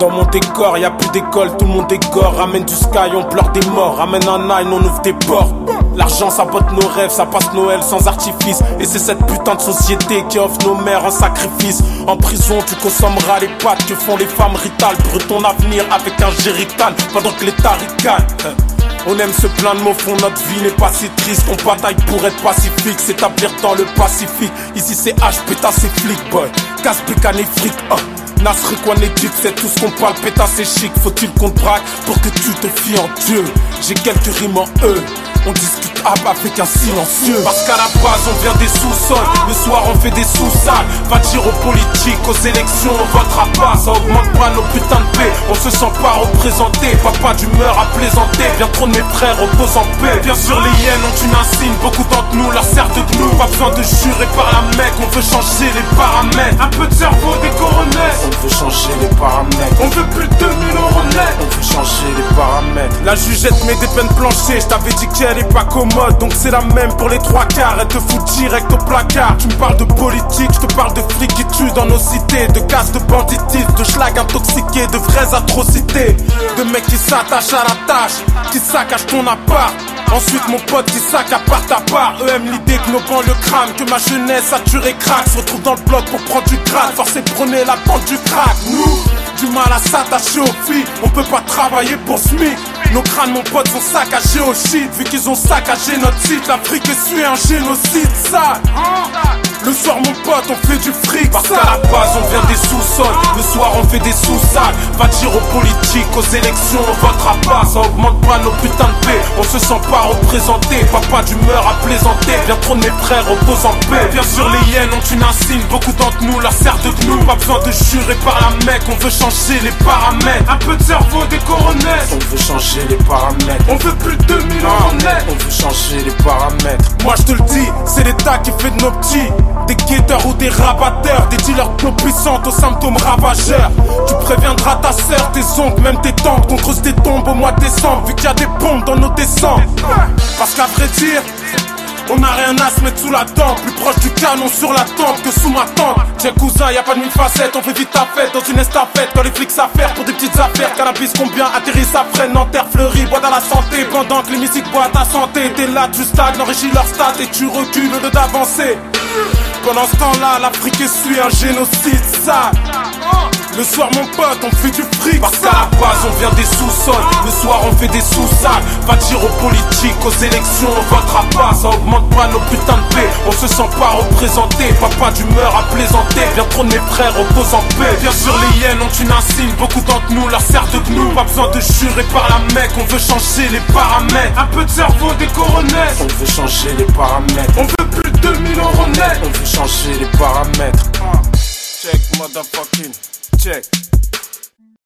Dans mon décor, y'a plus d'école, tout le monde est gore. Ramène du sky, on pleure des morts. Ramène un nine, on ouvre des portes. L'argent sabote nos rêves, ça passe Noël sans artifice. Et c'est cette putain de société qui offre nos mères en sacrifice. En prison, tu consommeras les pâtes que font les femmes ritales. Brûle ton avenir avec un jerrycan pendant que l'État ricane. On aime se plaindre, mais au fond notre vie n'est pas si triste. On bataille pour être pacifique, s'établir dans le Pacifique. Ici c'est H, pétasse c'est flic boy. Casse, bécane et fric, Nasri quoi n'est dit, c'est tout ce qu'on parle, pétasse et chic. Faut-il qu'on te braque pour que tu te fies en Dieu? J'ai quelques rimes en E. On discute avec un silencieux. Parce qu'à la base on vient des sous-sols. Le soir on fait des sous-salles. Va dire aux politiques, aux élections on votera pas. Ça augmente pas nos putains de paix. On se sent pas représenté. Papa d'humeur à plaisanter. Bien trop de mes frères reposent en paix. Bien sûr les hyènes ont une insigne. Beaucoup d'entre nous leur servent de nous. Pas besoin de jurer par la Mecque. On veut changer les paramètres. Un peu de cerveau, des coronesses. On veut changer les paramètres. On veut plus de 2000 euros net. On veut changer les paramètres. La jugette met des peines planchées. Je t'avais dit qu'elle est pas commode, donc c'est la même pour les trois quarts. Elle te fout direct au placard. Tu me parles de politique, je te parle de flics qui tuent dans nos cités, de casse, de banditisme, de schlag intoxiqués, de vraies atrocités, de mecs qui s'attachent à la tâche, qui saccagent ton appart. Ensuite mon pote qui sac à part ta part. Eux aiment l'idée que nos banlieues crament, que ma jeunesse saturée craque. Se retrouve dans le bloc pour prendre du grade, forcé prenez la pente du crack. Nous, du mal à s'attacher aux filles, on peut pas travailler pour SMIC. Nos crânes mon pote sont saccagés au shit. Vu qu'ils ont saccagé notre site, l'Afrique essuie un génocide sale. Le soir mon pote on fait du fric. Parce qu'à la base on vient des sous-sols. Le soir on fait des sous-salles. Va dire aux politiques, aux élections on votera pas. Ça augmente pas nos putains de paix. On se sent pas représenté. Papa d'humeur à plaisanter. Bien trop de mes frères reposent en paix. Bien sûr les hyènes ont une insigne. Beaucoup d'entre nous leur servent de nous. Pas besoin de jurer par la Mecque. On veut changer les paramètres. Un peu de cerveau, des coronesses. On veut changer les paramètres. On veut plus de 2000 euros net. On veut changer les paramètres. Moi je te le dis, c'est l'État qui fait de nos petits des guetteurs ou des rabatteurs, des dealers de plomb puissantes aux symptômes ravageurs. Tu préviendras ta sœur, tes oncles, même tes tantes qu'on creuse des tombes au mois de décembre. Vu qu'il y a des bombes dans nos descentes. Parce qu'à vrai dire, on n'a rien à se mettre sous la dent. Plus proche du canon sur la tempe que sous ma tente. Tiens cousin, y'a pas de mille facettes. On fait vite ta fête dans une estafette. Quand les flics s'affairent pour des petites affaires. Cannabis combien atterrit ça freine. Nanterre fleurit, bois dans la santé. Pendant que les musiques boivent ta santé. T'es là, tu stagnes, enrichis leur stats. Et tu recules au lieu d'avancer. Pendant ce temps-là, l'Afrique essuie un génocide sale. Le soir mon pote on fait du fric. Parce qu'à la base on vient des sous-sols. Le soir on fait des sous-salles. Va dire aux politiques, aux élections on votera pas. Ça augmente pas nos putains de paix. On se sent pas représenté. Papa d'humeur à plaisanter. Bien trop de mes frères reposent en paix. Bien sûr les hyènes ont une insigne. Beaucoup d'entre nous leur servent de nous. Pas besoin de jurer par la Mecque. On veut changer les paramètres. Un peu de cerveau, des coronesses. On veut changer les paramètres. On veut plus de 2000 euros net. On veut changer les paramètres. Check motherfucking check.